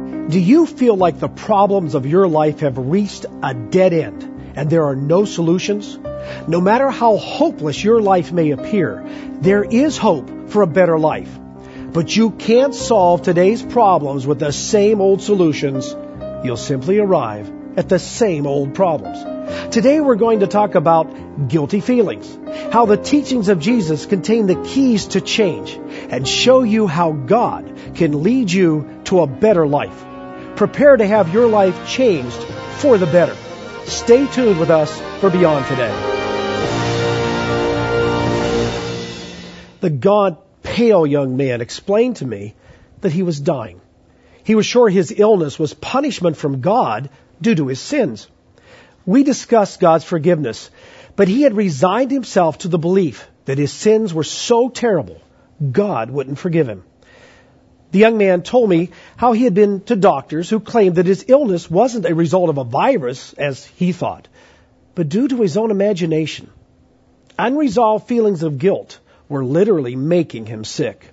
Do you feel like the problems of your life have reached a dead end and there are no solutions? No matter how hopeless your life may appear, there is hope for a better life. But you can't solve today's problems with the same old solutions. You'll simply arrive at the same old problems. Today we're going to talk about guilty feelings, how the teachings of Jesus contain the keys to change, and show you how God can lead you to a better life. Prepare to have your life changed for the better. Stay tuned with us for Beyond Today. The gaunt, pale young man explained to me that he was dying. He was sure his illness was punishment from God due to his sins. We discussed God's forgiveness, but he had resigned himself to the belief that his sins were so terrible, God wouldn't forgive him. The young man told me how he had been to doctors who claimed that his illness wasn't a result of a virus, as he thought, but due to his own imagination. Unresolved feelings of guilt were literally making him sick.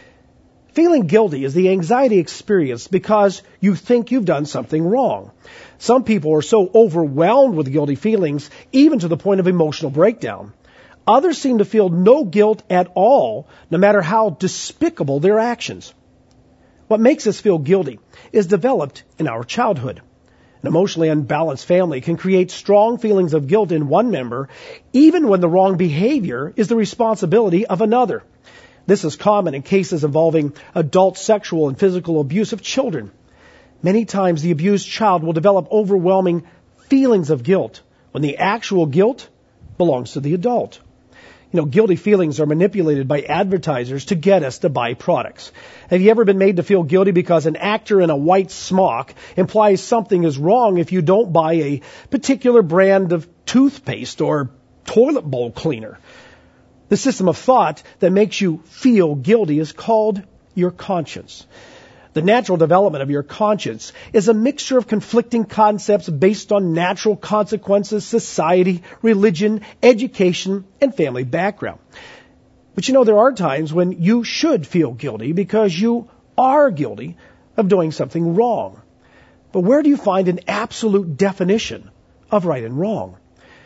Feeling guilty is the anxiety experienced because you think you've done something wrong. Some people are so overwhelmed with guilty feelings, even to the point of emotional breakdown. Others seem to feel no guilt at all, no matter how despicable their actions. What makes us feel guilty is developed in our childhood. An emotionally unbalanced family can create strong feelings of guilt in one member, even when the wrong behavior is the responsibility of another. This is common in cases involving adult sexual and physical abuse of children. Many times the abused child will develop overwhelming feelings of guilt when the actual guilt belongs to the adult. Guilty feelings are manipulated by advertisers to get us to buy products. Have you ever been made to feel guilty because an actor in a white smock implies something is wrong if you don't buy a particular brand of toothpaste or toilet bowl cleaner? The system of thought that makes you feel guilty is called your conscience. The natural development of your conscience is a mixture of conflicting concepts based on natural consequences, society, religion, education, and family background. But there are times when you should feel guilty because you are guilty of doing something wrong. But where do you find an absolute definition of right and wrong?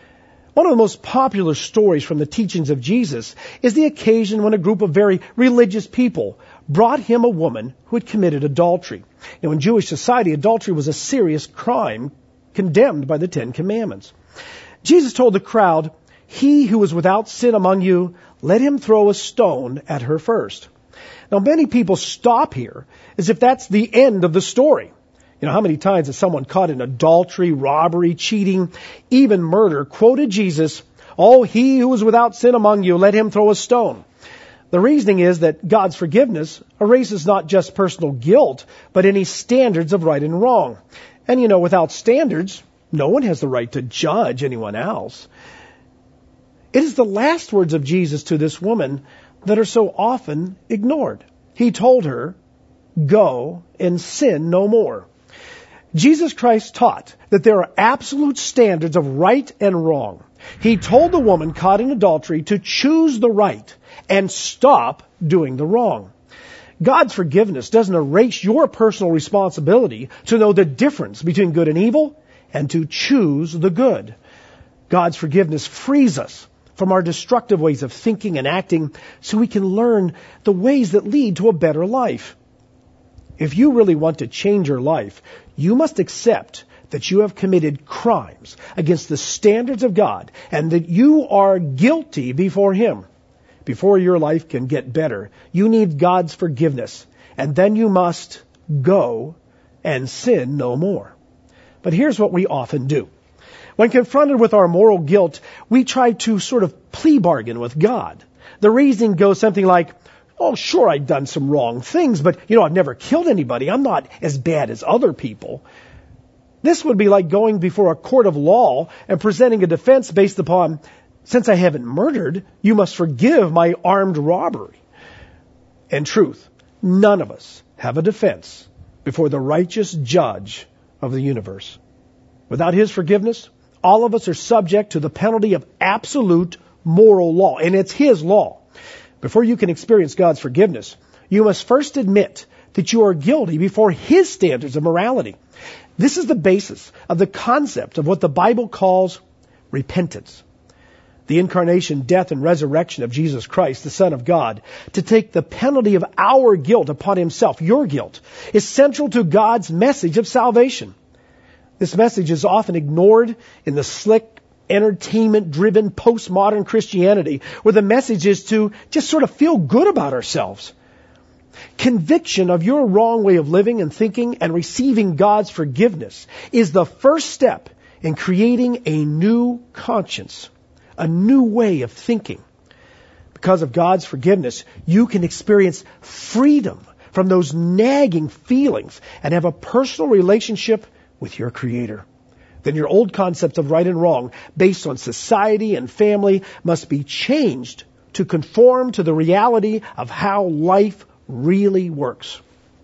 One of the most popular stories from the teachings of Jesus is the occasion when a group of very religious people brought him a woman who had committed adultery. In Jewish society, adultery was a serious crime condemned by the Ten Commandments. Jesus told the crowd, "He who is without sin among you, let him throw a stone at her first." Now, many people stop here as if that's the end of the story. How many times has someone caught in adultery, robbery, cheating, even murder quoted Jesus, "Oh, he who is without sin among you, let him throw a stone." The reasoning is that God's forgiveness erases not just personal guilt, but any standards of right and wrong. And without standards, no one has the right to judge anyone else. It is the last words of Jesus to this woman that are so often ignored. He told her, "Go and sin no more." Jesus Christ taught that there are absolute standards of right and wrong. He told the woman caught in adultery to choose the right and stop doing the wrong. God's forgiveness doesn't erase your personal responsibility to know the difference between good and evil and to choose the good. God's forgiveness frees us from our destructive ways of thinking and acting so we can learn the ways that lead to a better life. If you really want to change your life, you must accept that you have committed crimes against the standards of God and that you are guilty before Him. Before your life can get better, you need God's forgiveness, and then you must go and sin no more. But here's what we often do. When confronted with our moral guilt, we try to sort of plea bargain with God. The reasoning goes something like, "Oh, sure, I've done some wrong things, but, I've never killed anybody. I'm not as bad as other people." This would be like going before a court of law and presenting a defense based upon, "Since I haven't murdered, you must forgive my armed robbery." In truth, none of us have a defense before the righteous judge of the universe. Without His forgiveness, all of us are subject to the penalty of absolute moral law, and it's His law. Before you can experience God's forgiveness, you must first admit that you are guilty before His standards of morality. This is the basis of the concept of what the Bible calls repentance. The incarnation, death, and resurrection of Jesus Christ, the Son of God, to take the penalty of our guilt upon Himself, your guilt, is central to God's message of salvation. This message is often ignored in the slick, entertainment-driven postmodern Christianity, where the message is to just sort of feel good about ourselves. Conviction of your wrong way of living and thinking and receiving God's forgiveness is the first step in creating a new conscience, a new way of thinking. Because of God's forgiveness, you can experience freedom from those nagging feelings and have a personal relationship with your Creator. Then your old concept of right and wrong, based on society and family, must be changed to conform to the reality of how life really works.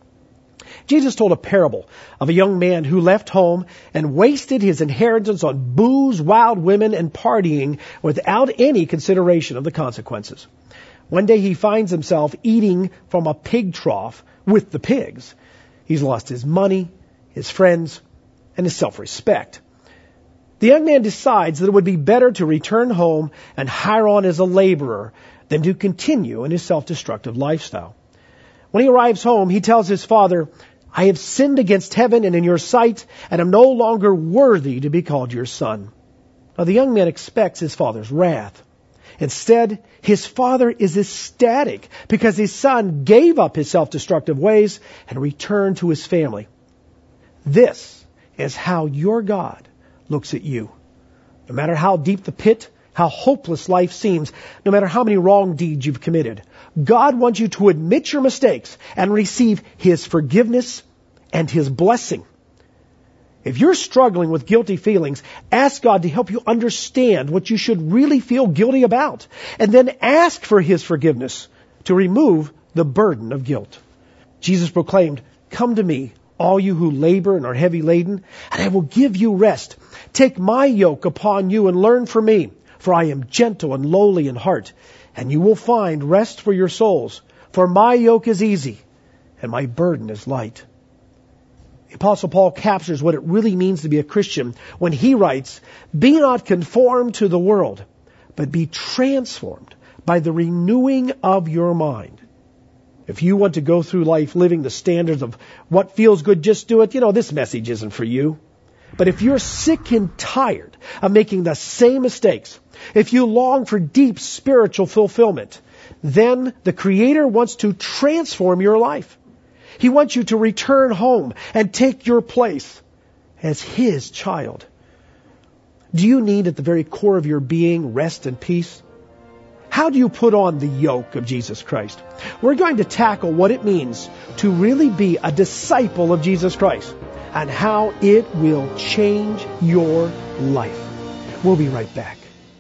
Jesus told a parable of a young man who left home and wasted his inheritance on booze, wild women, and partying without any consideration of the consequences. One day he finds himself eating from a pig trough with the pigs. He's lost his money, his friends, and his self-respect. The young man decides that it would be better to return home and hire on as a laborer than to continue in his self-destructive lifestyle. When he arrives home, he tells his father, "I have sinned against heaven and in your sight, and am no longer worthy to be called your son." Now the young man expects his father's wrath. Instead, his father is ecstatic because his son gave up his self-destructive ways and returned to his family. This is how your God looks at you. No matter how deep the pit, how hopeless life seems, no matter how many wrong deeds you've committed, God wants you to admit your mistakes and receive His forgiveness and His blessing. If you're struggling with guilty feelings, ask God to help you understand what you should really feel guilty about, and then ask for His forgiveness to remove the burden of guilt. Jesus proclaimed, "Come to me, all you who labor and are heavy laden, and I will give you rest. Take my yoke upon you and learn from me, for I am gentle and lowly in heart, and you will find rest for your souls. For my yoke is easy, and my burden is light." The Apostle Paul captures what it really means to be a Christian when he writes, "Be not conformed to the world, but be transformed by the renewing of your mind." If you want to go through life living the standards of what feels good, just do it, this message isn't for you. But if you're sick and tired of making the same mistakes, if you long for deep spiritual fulfillment, then the Creator wants to transform your life. He wants you to return home and take your place as His child. Do you need at the very core of your being rest and peace? How do you put on the yoke of Jesus Christ? We're going to tackle what it means to really be a disciple of Jesus Christ and how it will change your life. We'll be right back.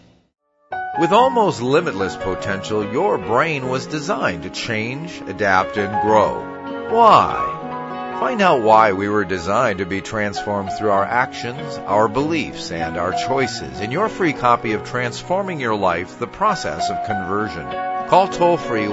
With almost limitless potential, your brain was designed to change, adapt, and grow. Why? Find out why we were designed to be transformed through our actions, our beliefs, and our choices in your free copy of Transforming Your Life, The Process of Conversion. Call toll-free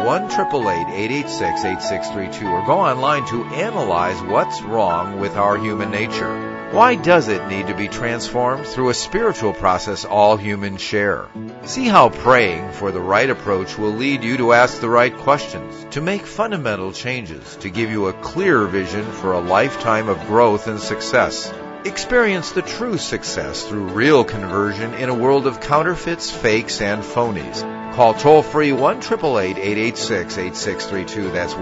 1-888-886-8632 or go online to analyze what's wrong with our human nature. Why does it need to be transformed? Through a spiritual process all humans share. See how praying for the right approach will lead you to ask the right questions, to make fundamental changes, to give you a clear vision for a lifetime of growth and success. Experience the true success through real conversion in a world of counterfeits, fakes, and phonies. Call toll-free 1-888-886-8632. That's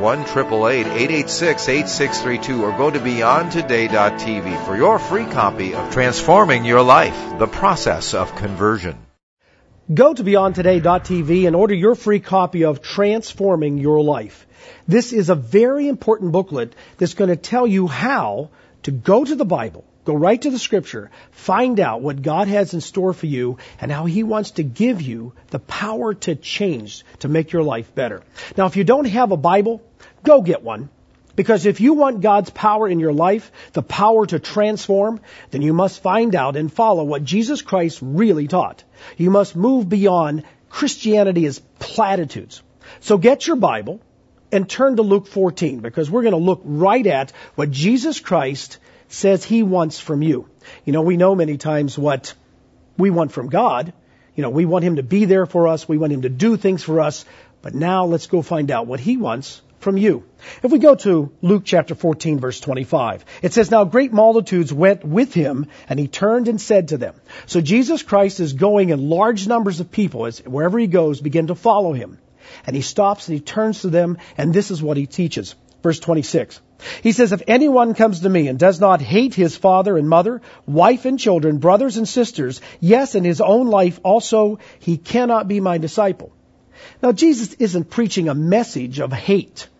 1-888-886-8632. Or go to BeyondToday.tv for your free copy of Transforming Your Life, The Process of Conversion. Go to BeyondToday.tv and order your free copy of Transforming Your Life. This is a very important booklet that's going to tell you how to go to the Bible, go right to the Scripture, find out what God has in store for you and how He wants to give you the power to change, to make your life better. Now, if you don't have a Bible, go get one. Because if you want God's power in your life, the power to transform, then you must find out and follow what Jesus Christ really taught. You must move beyond Christianity as platitudes. So get your Bible, and turn to Luke 14, because we're going to look right at what Jesus Christ says he wants from you. You know, we know many times what we want from God. You know, we want him to be there for us. We want him to do things for us. But now let's go find out what he wants from you. If we go to Luke chapter 14, verse 25, it says, "Now great multitudes went with him, and he turned and said to them." So Jesus Christ is going, and large numbers of people, as wherever he goes, begin to follow him. And he stops and he turns to them, and this is what he teaches. Verse 26. He says, "If anyone comes to me and does not hate his father and mother, wife and children, brothers and sisters, yes, and his own life also, he cannot be my disciple." Now, Jesus isn't preaching a message of hate.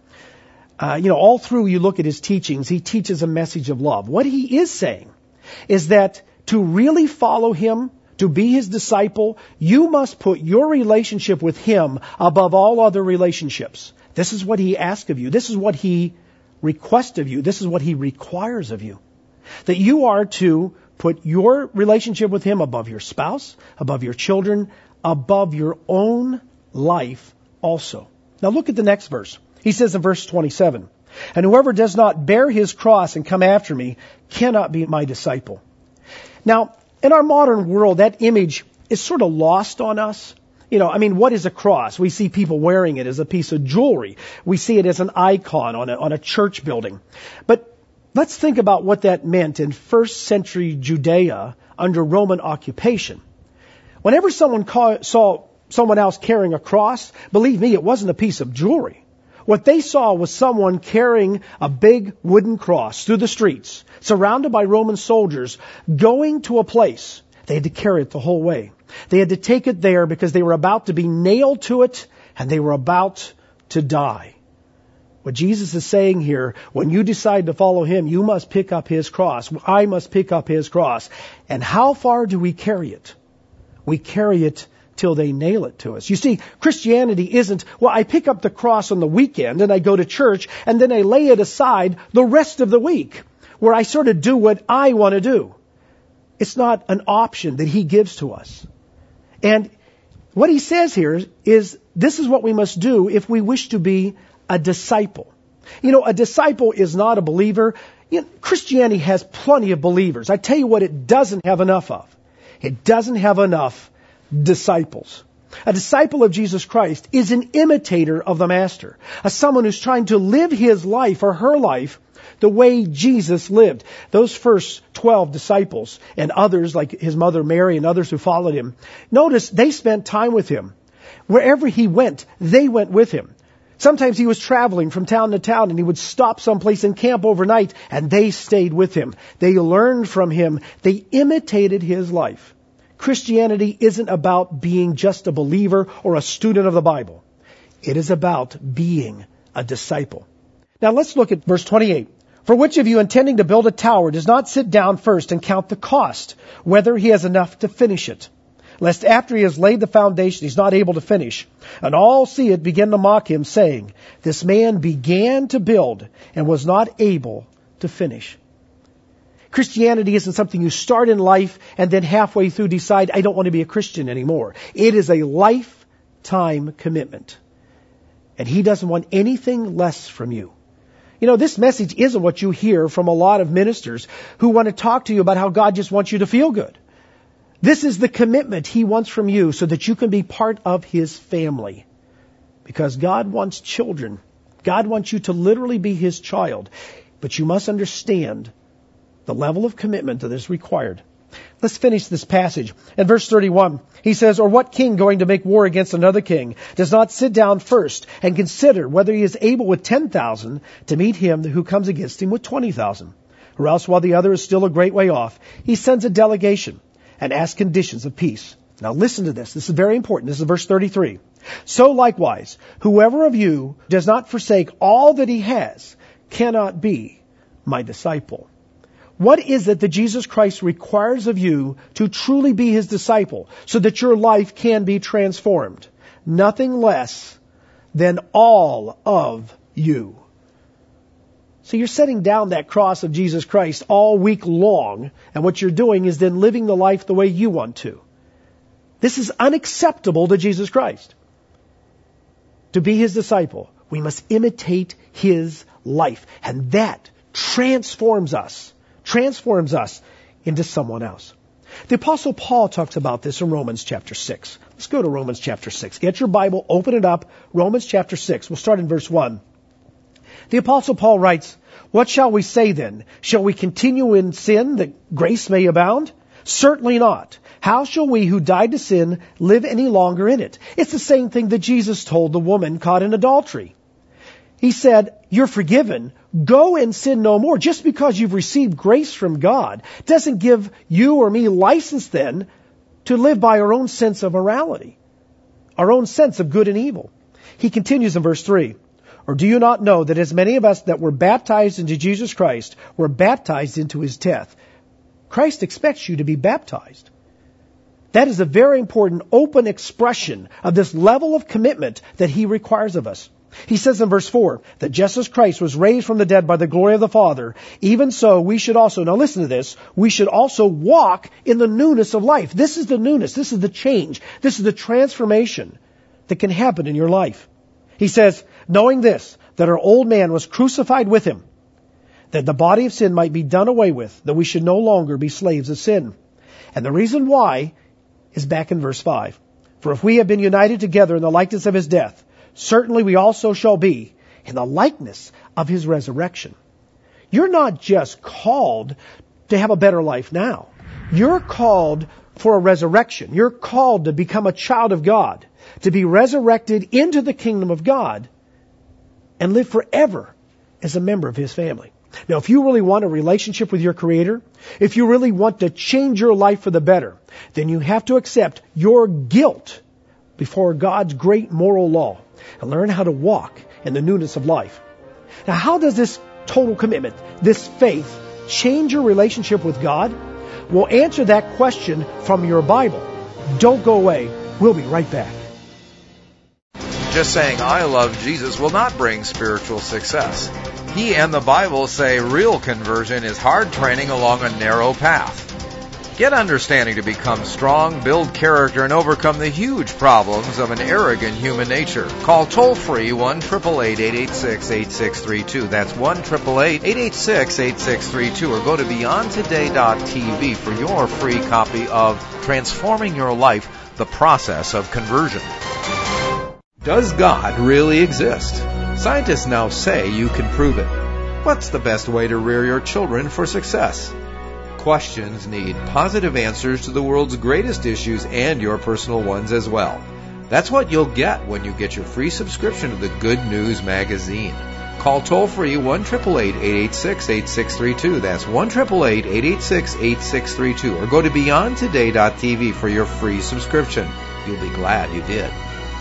All through you look at his teachings, he teaches a message of love. What he is saying is that to really follow him, to be his disciple, you must put your relationship with him above all other relationships. This is what he asks of you. This is what he requests of you. This is what he requires of you. That you are to put your relationship with him above your spouse, above your children, above your own life also. Now look at the next verse. He says in verse 27, "And whoever does not bear his cross and come after me cannot be my disciple." Now, in our modern world, that image is sort of lost on us. What is a cross? We see people wearing it as a piece of jewelry. We see it as an icon on a church building. But let's think about what that meant in first century Judea under Roman occupation. Whenever someone saw someone else carrying a cross, believe me, it wasn't a piece of jewelry. What they saw was someone carrying a big wooden cross through the streets, surrounded by Roman soldiers, going to a place. They had to carry it the whole way. They had to take it there because they were about to be nailed to it, and they were about to die. What Jesus is saying here, when you decide to follow him, you must pick up his cross. I must pick up his cross. And how far do we carry it? We carry it till they nail it to us. You see, Christianity isn't, I pick up the cross on the weekend and I go to church and then I lay it aside the rest of the week where I sort of do what I want to do. It's not an option that he gives to us. And what he says here is this is what we must do if we wish to be a disciple. A disciple is not a believer. Christianity has plenty of believers. I tell you what it doesn't have enough of. It doesn't have enough disciples. A disciple of Jesus Christ is an imitator of the Master, someone who's trying to live his life or her life the way Jesus lived. Those first 12 disciples and others like his mother Mary and others who followed him, notice they spent time with him. Wherever he went, they went with him. Sometimes he was traveling from town to town and he would stop someplace and camp overnight and they stayed with him. They learned from him. They imitated his life. Christianity isn't about being just a believer or a student of the Bible. It is about being a disciple. Now let's look at verse 28. "For which of you intending to build a tower does not sit down first and count the cost, whether he has enough to finish it? Lest after he has laid the foundation, he's not able to finish. And all see it, begin to mock him, saying, This man began to build and was not able to finish." Christianity isn't something you start in life and then halfway through decide, I don't want to be a Christian anymore. It is a lifetime commitment. And he doesn't want anything less from you. This message isn't what you hear from a lot of ministers who want to talk to you about how God just wants you to feel good. This is the commitment he wants from you so that you can be part of his family. Because God wants children. God wants you to literally be his child. But you must understand the level of commitment that is required. Let's finish this passage. In verse 31, he says, "Or what king going to make war against another king does not sit down first and consider whether he is able with 10,000 to meet him who comes against him with 20,000? Or else while the other is still a great way off, he sends a delegation and asks conditions of peace." Now listen to this. This is very important. This is verse 33. "So likewise, whoever of you does not forsake all that he has cannot be my disciple." What is it that Jesus Christ requires of you to truly be his disciple so that your life can be transformed? Nothing less than all of you. So you're setting down that cross of Jesus Christ all week long, and what you're doing is then living the life the way you want to. This is unacceptable to Jesus Christ. To be his disciple, We must imitate His life. And that transforms us into someone else. The Apostle Paul talks about this in Romans chapter 6. Let's go to Romans chapter 6. Get your Bible, open it up. Romans chapter 6. We'll start in verse 1. The Apostle Paul writes, "What shall we say then? Shall we continue in sin that grace may abound? Certainly not. How shall we who died to sin live any longer in it?" It's the same thing that Jesus told the woman caught in adultery. He said, "You're forgiven. Go and sin no more." Just because you've received grace from God doesn't give you or me license then to live by our own sense of morality, our own sense of good and evil. He continues in verse 3. "Or do you not know that as many of us that were baptized into Jesus Christ were baptized into His death?" Christ expects you to be baptized. That is a very important open expression of this level of commitment that He requires of us. He says in verse 4 that just as Christ was raised from the dead by the glory of the Father, even so we should also, now listen to this, we should also walk in the newness of life. This is the newness. This is the change. This is the transformation that can happen in your life. He says, "Knowing this, that our old man was crucified with Him, that the body of sin might be done away with, that we should no longer be slaves of sin." And the reason why is back in verse 5. "For if we have been united together in the likeness of His death, certainly we also shall be in the likeness of His resurrection." You're not just called to have a better life now. You're called for a resurrection. You're called to become a child of God, to be resurrected into the kingdom of God and live forever as a member of His family. Now, if you really want a relationship with your Creator, if you really want to change your life for the better, then you have to accept your guilt before God's great moral law and learn how to walk in the newness of life. Now, how does this total commitment, this faith, change your relationship with God? We'll answer that question from your Bible. Don't go away. We'll be right back. Just saying I love Jesus will not bring spiritual success. He and the Bible say real conversion is hard training along a narrow path. Get understanding to become strong, build character, and overcome the huge problems of an arrogant human nature. Call toll-free 1-888-886-8632. That's 1-888-886-8632. Or go to beyondtoday.tv for your free copy of Transforming Your Life, The Process of Conversion. Does God really exist? Scientists now say you can prove it. What's the best way to rear your children for success? Questions need positive answers to the world's greatest issues and your personal ones as well. That's what you'll get when you get your free subscription to the Good News Magazine. Call toll-free 1-888-886-8632. That's 1-888-886-8632. Or go to beyondtoday.tv for your free subscription. You'll be glad you did.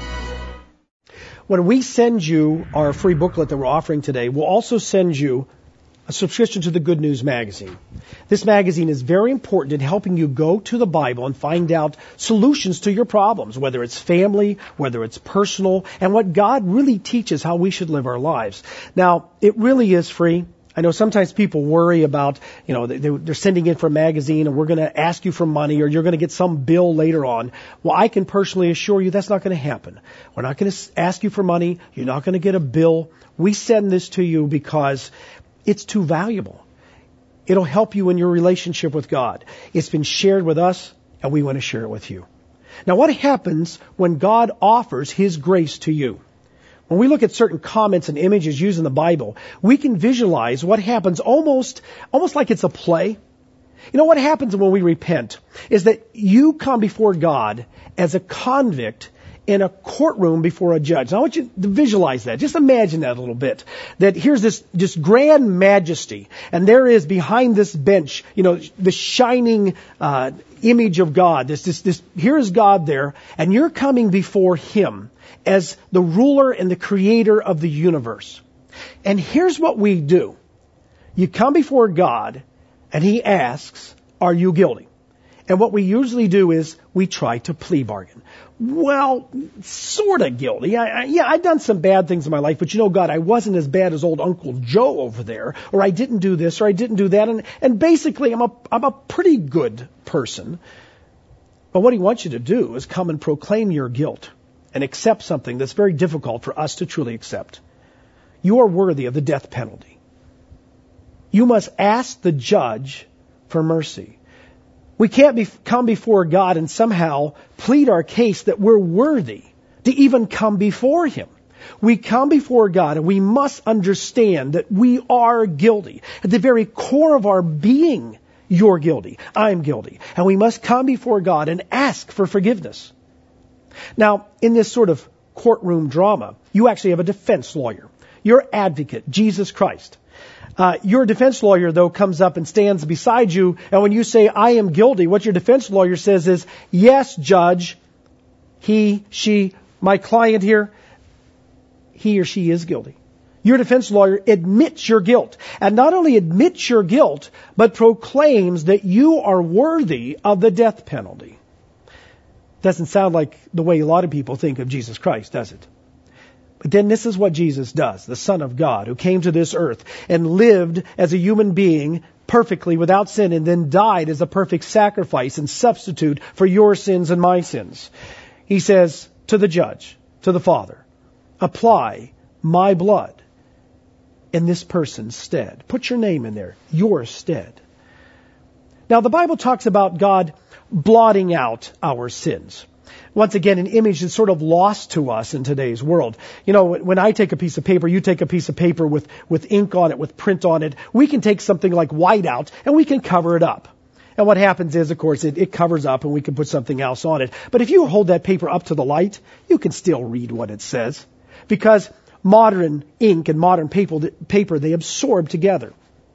When we send you our free booklet that we're offering today, we'll also send you a subscription to the Good News Magazine. This magazine is very important in helping you go to the Bible and find out solutions to your problems, whether it's family, whether it's personal, and what God really teaches how we should live our lives. Now, it really is free. I know sometimes people worry about, they're sending in for a magazine and we're going to ask you for money or you're going to get some bill later on. Well, I can personally assure you that's not going to happen. We're not going to ask you for money. You're not going to get a bill. We send this to you because it's too valuable. It'll help you in your relationship with God. It's been shared with us and we want to share it with you. Now, what happens when God offers His grace to you? When we look at certain comments and images used in the Bible, we can visualize what happens almost like it's a play. You know, what happens when we repent is that you come before God as a convict in a courtroom before a judge. Now, I want you to visualize that. Just imagine that a little bit. That here's this grand majesty, and there is behind this bench, the shining image of God. Here is God there, and you're coming before Him as the ruler and the creator of the universe. And here's what we do. You come before God, and He asks, "Are you guilty?" And what we usually do is we try to plea bargain. Well, sort of guilty. I've done some bad things in my life, but God, I wasn't as bad as old Uncle Joe over there, or I didn't do this, or I didn't do that, and basically I'm a pretty good person. But what He wants you to do is come and proclaim your guilt and accept something that's very difficult for us to truly accept. you are worthy of the death penalty. You must ask the judge for mercy. We can't come before God and somehow plead our case that we're worthy to even come before Him. We come before God and we must understand that we are guilty. At the very core of our being, you're guilty. I'm guilty. And we must come before God and ask for forgiveness. Now, in this sort of courtroom drama, you actually have a defense lawyer. Your advocate, Jesus Christ. Your defense lawyer, though, comes up and stands beside you, and when you say, I am guilty, what your defense lawyer says is, yes, judge, he, she, my client here, he or she is guilty. Your defense lawyer admits your guilt, and not only admits your guilt, but proclaims that you are worthy of the death penalty. Doesn't sound like the way a lot of people think of Jesus Christ, does it? But then this is what Jesus does, the Son of God, who came to this earth and lived as a human being perfectly without sin and then died as a perfect sacrifice and substitute for your sins and my sins. He says to the judge, to the Father, apply my blood in this person's stead. Put your name in there, your stead. Now the Bible talks about God blotting out our sins. Once again, an image that's sort of lost to us in today's world. You know, when I take a piece of paper, you take a piece of paper with ink on it, with print on it, we can take something like whiteout and we can cover it up. And what happens is, of course, it covers up and we can put something else on it. But if you hold that paper up to the light, you can still read what it says. Because modern ink and modern paper, they absorb together.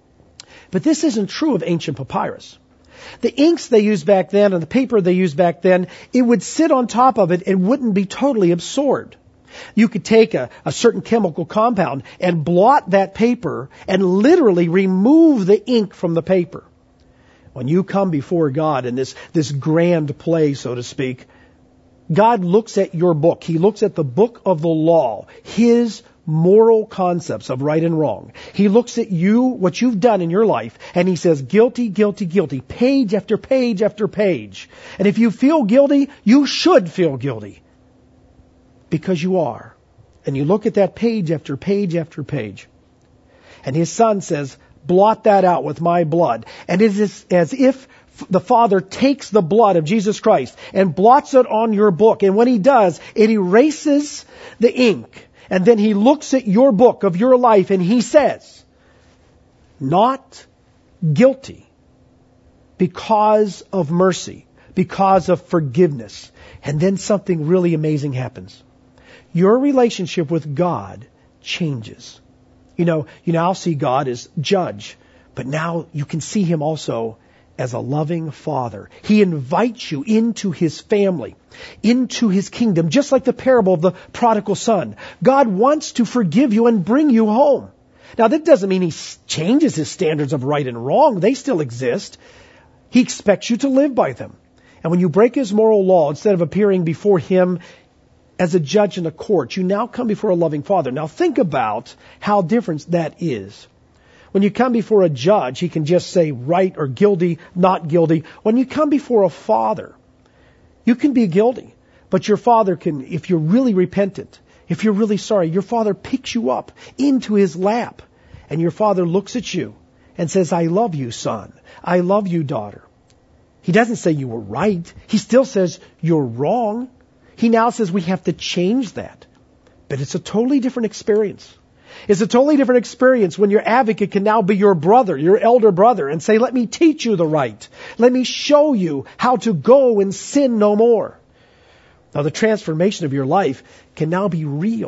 But this isn't true of ancient papyrus. The inks they used back then and the paper they used back then, it would sit on top of it and wouldn't be totally absorbed. You could take a certain chemical compound and blot that paper and literally remove the ink from the paper. When you come before God in this grand play, so to speak, God looks at your book. He looks at the book of the law, His moral concepts of right and wrong. He looks at you, what you've done in your life, and He says, guilty, guilty, guilty, page after page after page. And if you feel guilty, you should feel guilty. Because you are. And you look at that page after page after page. And His Son says, blot that out with my blood. And it is as if the Father takes the blood of Jesus Christ and blots it on your book. And when He does, it erases the ink. And then He looks at your book of your life and He says, not guilty, because of mercy, because of forgiveness. And then something really amazing happens. Your relationship with God changes. You now see God as judge, but now you can see Him also as a loving Father. He invites you into His family, into His kingdom, just like the parable of the prodigal son. God wants to forgive you and bring you home. Now, that doesn't mean He changes His standards of right and wrong. They still exist. He expects you to live by them. And when you break His moral law, instead of appearing before Him as a judge in a court, you now come before a loving Father. Now, think about how different that is. When you come before a judge, he can just say right or guilty, not guilty. When you come before a Father, you can be guilty, but your Father can, if you're really repentant, if you're really sorry, your Father picks you up into His lap, and your Father looks at you and says, I love you, son. I love you, daughter. He doesn't say you were right. He still says you're wrong. He now says we have to change that. But it's a totally different experience. It's a totally different experience when your advocate can now be your brother, your elder brother, and say, let me teach you the right. Let me show you how to go and sin no more. Now, the transformation of your life can now be real.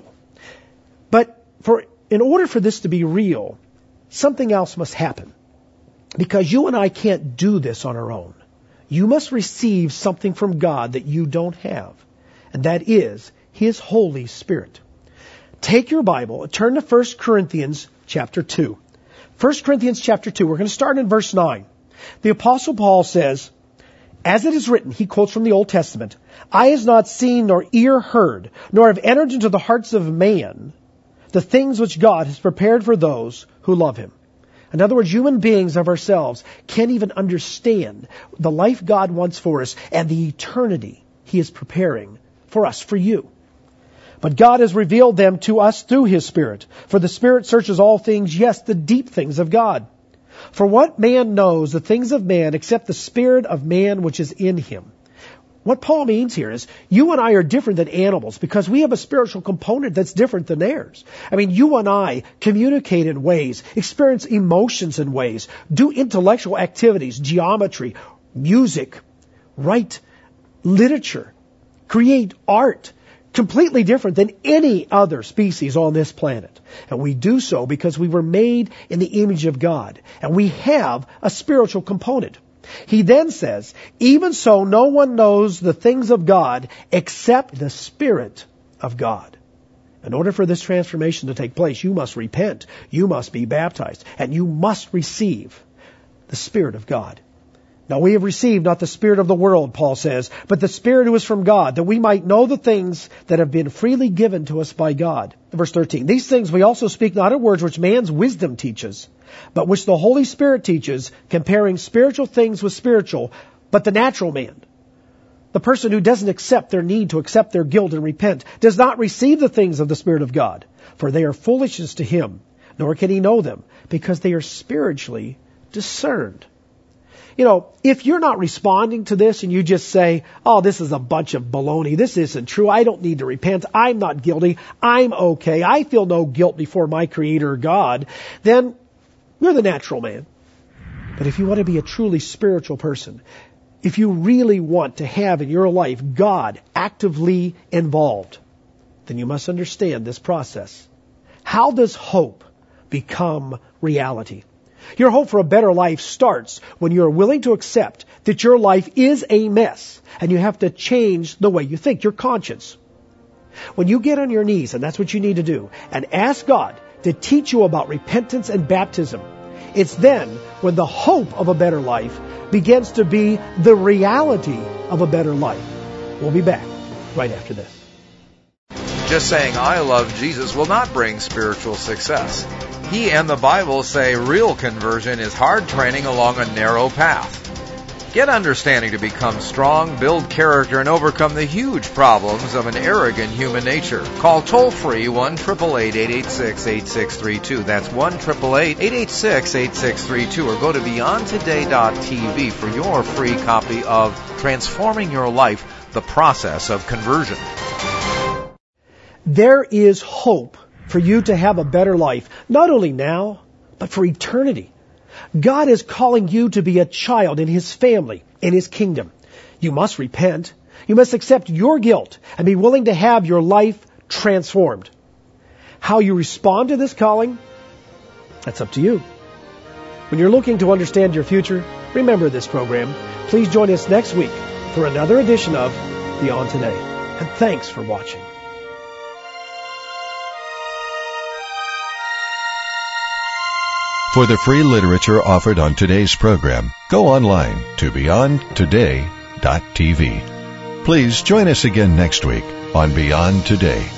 But in order for this to be real, something else must happen. Because you and I can't do this on our own. You must receive something from God that you don't have. And that is His Holy Spirit. Take your Bible, turn to 1 Corinthians chapter 2. 1 Corinthians chapter 2, we're going to start in verse 9. The Apostle Paul says, as it is written, he quotes from the Old Testament, eye has not seen nor ear heard, nor have entered into the hearts of man the things which God has prepared for those who love Him. In other words, human beings of ourselves can't even understand the life God wants for us and the eternity He is preparing for us, for you. But God has revealed them to us through His Spirit. For the Spirit searches all things, yes, the deep things of God. For what man knows the things of man except the spirit of man which is in him? What Paul means here is you and I are different than animals because we have a spiritual component that's different than theirs. I mean, you and I communicate in ways, experience emotions in ways, do intellectual activities, geometry, music, write literature, create art, completely different than any other species on this planet. And we do so because we were made in the image of God. And we have a spiritual component. He then says, even so, no one knows the things of God except the Spirit of God. In order for this transformation to take place, you must repent, you must be baptized, and you must receive the Spirit of God. Now we have received not the spirit of the world, Paul says, but the Spirit who is from God, that we might know the things that have been freely given to us by God. Verse 13, these things we also speak not in words which man's wisdom teaches, but which the Holy Spirit teaches, comparing spiritual things with spiritual. But the natural man, the person who doesn't accept their need to accept their guilt and repent, does not receive the things of the Spirit of God, for they are foolishness to him, nor can he know them, because they are spiritually discerned. You know, if you're not responding to this and you just say, oh, this is a bunch of baloney, this isn't true, I don't need to repent, I'm not guilty, I'm okay, I feel no guilt before my Creator God, then you're the natural man. But if you want to be a truly spiritual person, if you really want to have in your life God actively involved, then you must understand this process. How does hope become reality? Your hope for a better life starts when you're willing to accept that your life is a mess and you have to change the way you think, your conscience. When you get on your knees, and that's what you need to do, and ask God to teach you about repentance and baptism, it's then when the hope of a better life begins to be the reality of a better life. We'll be back right after this. Just saying I love Jesus will not bring spiritual success. He and the Bible say real conversion is hard training along a narrow path. Get understanding to become strong, build character, and overcome the huge problems of an arrogant human nature. Call toll-free 1-888-886-8632. That's 1-888-886-8632. Or go to BeyondToday.tv for your free copy of Transforming Your Life, the Process of Conversion. There is hope for you to have a better life, not only now, but for eternity. God is calling you to be a child in His family, in His kingdom. You must repent. You must accept your guilt and be willing to have your life transformed. How you respond to this calling, that's up to you. When you're looking to understand your future, remember this program. Please join us next week for another edition of Beyond Today. And thanks for watching. For the free literature offered on today's program, go online to BeyondToday.tv. Please join us again next week on Beyond Today.